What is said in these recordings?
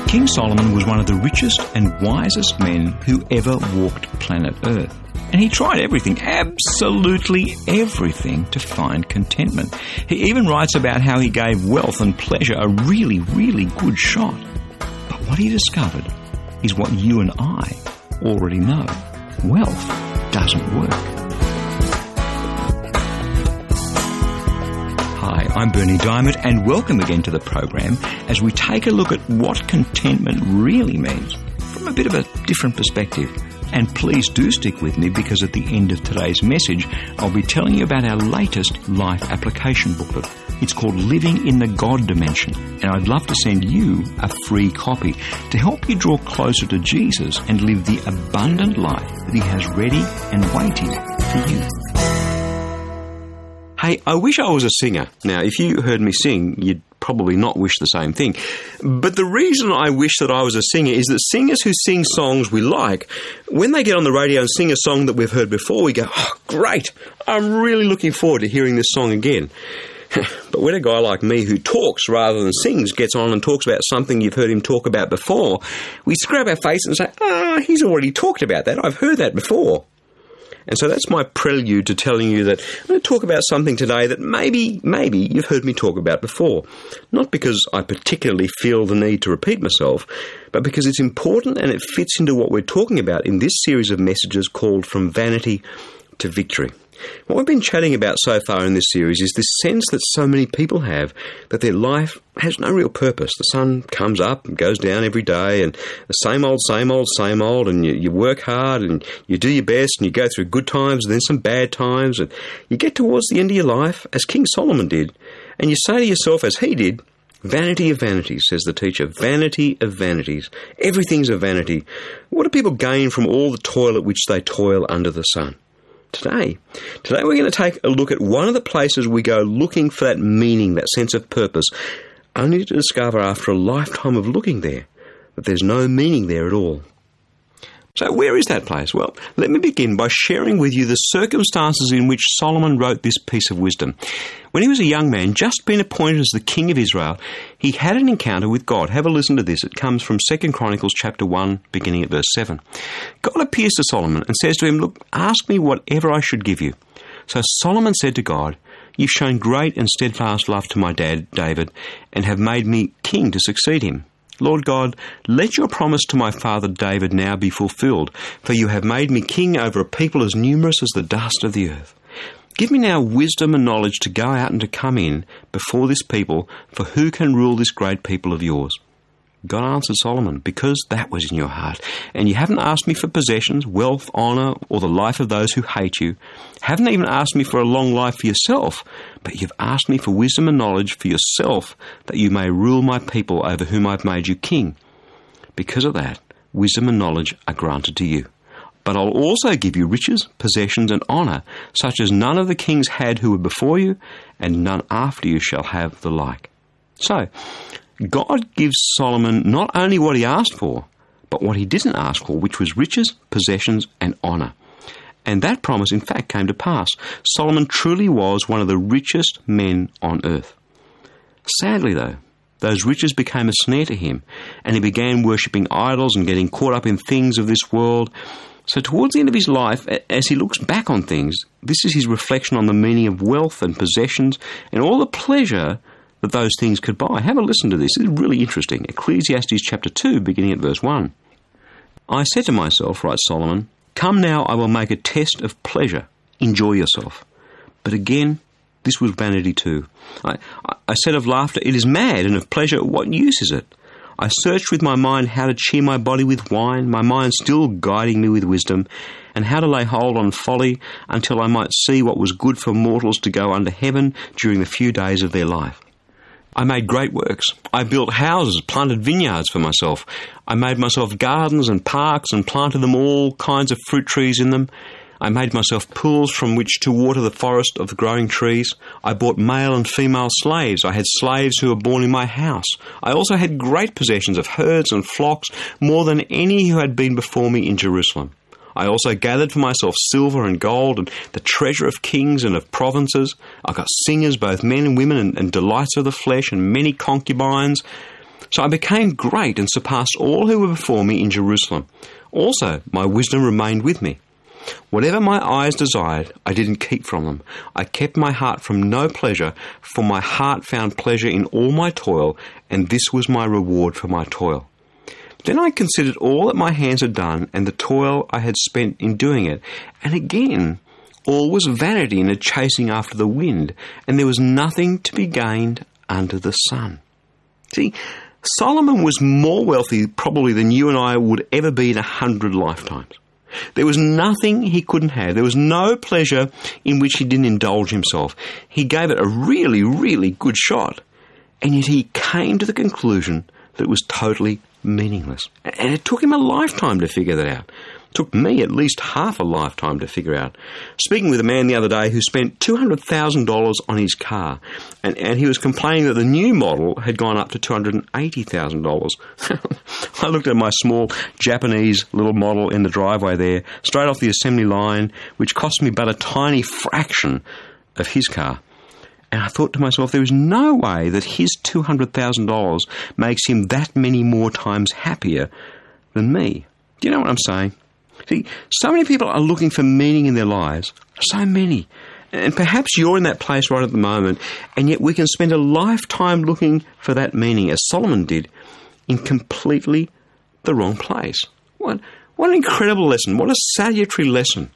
King Solomon was one of the richest and wisest men who ever walked planet Earth. And he tried everything, absolutely everything, to find contentment. He even writes about how he gave wealth and pleasure a really, really good shot. But what he discovered is what you and I already know. Wealth doesn't work. Hi, I'm Berni Dymet, and welcome again to the program as we take a look at what contentment really means from a bit of a different perspective. And please do stick with me, because at the end of today's message, I'll be telling you about our latest life application booklet. It's called Living in the God Dimension, and I'd love to send you a free copy to help you draw closer to Jesus and live the abundant life that He has ready and waiting for you. Hey, I wish I was a singer. Now, if you heard me sing, you'd probably not wish the same thing. But the reason I wish that I was a singer is that singers who sing songs we like, when they get on the radio and sing a song that we've heard before, we go, oh, great, I'm really looking forward to hearing this song again. But when a guy like me who talks rather than sings gets on and talks about something you've heard him talk about before, we scrub our face and say, he's already talked about that, I've heard that before. And so that's my prelude to telling you that I'm going to talk about something today that maybe you've heard me talk about before. Not because I particularly feel the need to repeat myself, but because it's important and it fits into what we're talking about in this series of messages called From Vanity to Victory. What we've been chatting about so far in this series is this sense that so many people have that their life has no real purpose. The sun comes up and goes down every day, and the same old, and you work hard and you do your best and you go through good times and then some bad times, and you get towards the end of your life, as King Solomon did, and you say to yourself, as he did, vanity of vanities, says the teacher, vanity of vanities. Everything's a vanity. What do people gain from all the toil at which they toil under the sun? Today we're going to take a look at one of the places we go looking for that meaning, that sense of purpose, only to discover after a lifetime of looking there that there's no meaning there at all. So where is that place? Well, let me begin by sharing with you the circumstances in which Solomon wrote this piece of wisdom. When he was a young man, just been appointed as the king of Israel, he had an encounter with God. Have a listen to this. It comes from 2 Chronicles chapter 1, beginning at verse 7. God appears to Solomon and says to him, "Look, ask me whatever I should give you." So Solomon said to God, "You've shown great and steadfast love to my dad David, and have made me king to succeed him. Lord God, let your promise to my father David now be fulfilled, for you have made me king over a people as numerous as the dust of the earth. Give me now wisdom and knowledge to go out and to come in before this people, for who can rule this great people of yours?" God answered Solomon, "Because that was in your heart, and you haven't asked me for possessions, wealth, honour, or the life of those who hate you, haven't even asked me for a long life for yourself, but you've asked me for wisdom and knowledge for yourself, that you may rule my people over whom I've made you king. Because of that, wisdom and knowledge are granted to you. But I'll also give you riches, possessions, and honour, such as none of the kings had who were before you, and none after you shall have the like." So, God gives Solomon not only what he asked for, but what he didn't ask for, which was riches, possessions, and honour. And that promise, in fact, came to pass. Solomon truly was one of the richest men on earth. Sadly, though, those riches became a snare to him, and he began worshipping idols and getting caught up in things of this world. So towards the end of his life, as he looks back on things, this is his reflection on the meaning of wealth and possessions and all the pleasure that those things could buy. Have a listen to this. It's really interesting. Ecclesiastes chapter 2, beginning at verse 1. "I said to myself," writes Solomon, "Come now, I will make a test of pleasure. Enjoy yourself." But again, this was vanity too. I said of laughter, "It is mad," and of pleasure, "What use is it?" I searched with my mind how to cheer my body with wine, my mind still guiding me with wisdom, and how to lay hold on folly until I might see what was good for mortals to go under heaven during the few days of their life. I made great works. I built houses, planted vineyards for myself. I made myself gardens and parks and planted them all kinds of fruit trees in them. I made myself pools from which to water the forest of the growing trees. I bought male and female slaves. I had slaves who were born in my house. I also had great possessions of herds and flocks, more than any who had been before me in Jerusalem. I also gathered for myself silver and gold and the treasure of kings and of provinces. I got singers, both men and women, and delights of the flesh, and many concubines. So I became great and surpassed all who were before me in Jerusalem. Also, my wisdom remained with me. Whatever my eyes desired, I didn't keep from them. I kept my heart from no pleasure, for my heart found pleasure in all my toil, and this was my reward for my toil. Then I considered all that my hands had done, and the toil I had spent in doing it, and again, all was vanity and a chasing after the wind, and there was nothing to be gained under the sun. See, Solomon was more wealthy probably than you and I would ever be in 100 lifetimes. There was nothing he couldn't have. There was no pleasure in which he didn't indulge himself. He gave it a really, really good shot. And yet he came to the conclusion that it was totally meaningless. And it took him a lifetime to figure that out. It took me at least half a lifetime to figure out. Speaking with a man the other day who spent $200,000 on his car, and he was complaining that the new model had gone up to $280,000. I looked at my small Japanese little model in the driveway there, straight off the assembly line, which cost me but a tiny fraction of his car. And I thought to myself, there is no way that his $200,000 makes him that many more times happier than me. Do you know what I'm saying? See, so many people are looking for meaning in their lives. So many. And perhaps you're in that place right at the moment, and yet we can spend a lifetime looking for that meaning, as Solomon did, in completely the wrong place. What an incredible lesson. What a salutary lesson.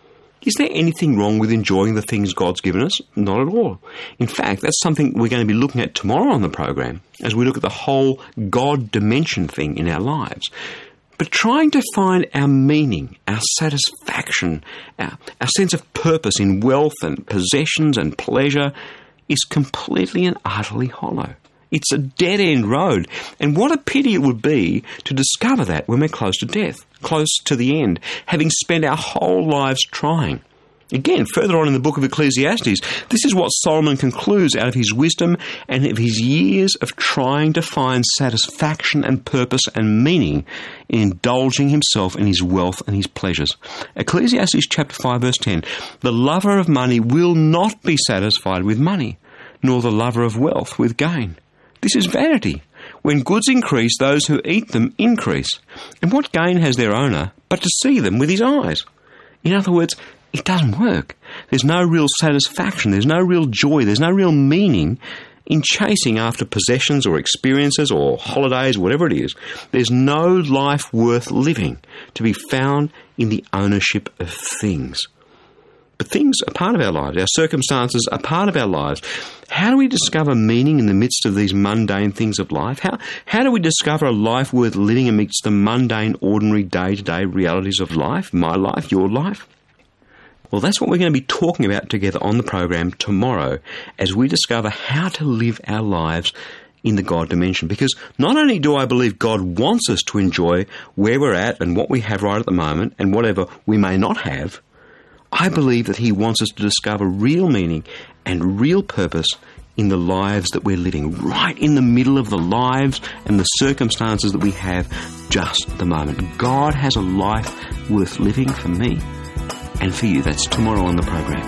Is there anything wrong with enjoying the things God's given us? Not at all. In fact, that's something we're going to be looking at tomorrow on the program as we look at the whole God dimension thing in our lives. But trying to find our meaning, our satisfaction, our sense of purpose in wealth and possessions and pleasure is completely and utterly hollow. It's a dead-end road. And what a pity it would be to discover that when we're close to death, close to the end, having spent our whole lives trying. Again, further on in the book of Ecclesiastes, this is what Solomon concludes out of his wisdom and of his years of trying to find satisfaction and purpose and meaning in indulging himself in his wealth and his pleasures. Ecclesiastes chapter 5 verse 10, "The lover of money will not be satisfied with money, nor the lover of wealth with gain. This is vanity. When goods increase, those who eat them increase. And what gain has their owner but to see them with his eyes?" In other words, it doesn't work. There's no real satisfaction. There's no real joy. There's no real meaning in chasing after possessions or experiences or holidays, whatever it is. There's no life worth living to be found in the ownership of things. But things are part of our lives. Our circumstances are part of our lives. How do we discover meaning in the midst of these mundane things of life? How do we discover a life worth living amidst the mundane, ordinary, day-to-day realities of life? My life, your life? Well, that's what we're going to be talking about together on the program tomorrow as we discover how to live our lives in the God dimension. Because not only do I believe God wants us to enjoy where we're at and what we have right at the moment and whatever we may not have, I believe that he wants us to discover real meaning and real purpose in the lives that we're living, right in the middle of the lives and the circumstances that we have just at the moment. God has a life worth living for me and for you. That's tomorrow on the program.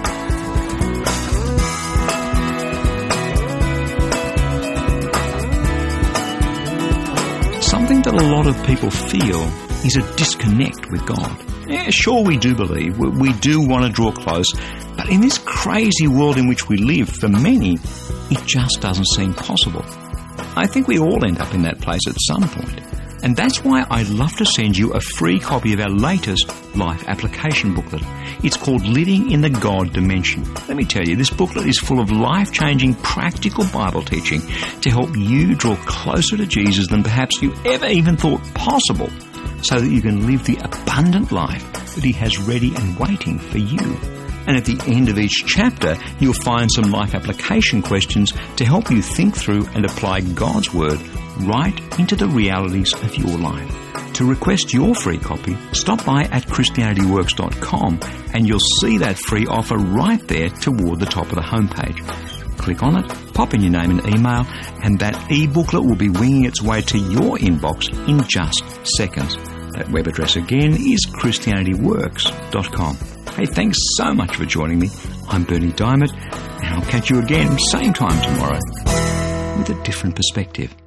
Something that a lot of people feel is a disconnect with God. Yeah, sure, we do believe, we do want to draw close, but in this crazy world in which we live, for many, it just doesn't seem possible. I think we all end up in that place at some point. And that's why I'd love to send you a free copy of our latest life application booklet. It's called Living in the God Dimension. Let me tell you, this booklet is full of life-changing, practical Bible teaching to help you draw closer to Jesus than perhaps you ever even thought possible, so that you can live the abundant life that he has ready and waiting for you. And at the end of each chapter, you'll find some life application questions to help you think through and apply God's Word right into the realities of your life. To request your free copy, stop by at ChristianityWorks.com and you'll see that free offer right there toward the top of the homepage. Click on it, pop in your name and email, and that e-booklet will be winging its way to your inbox in just seconds. That web address again is ChristianityWorks.com. Hey, thanks so much for joining me. I'm Bernie Diamond, and I'll catch you again same time tomorrow with a different perspective.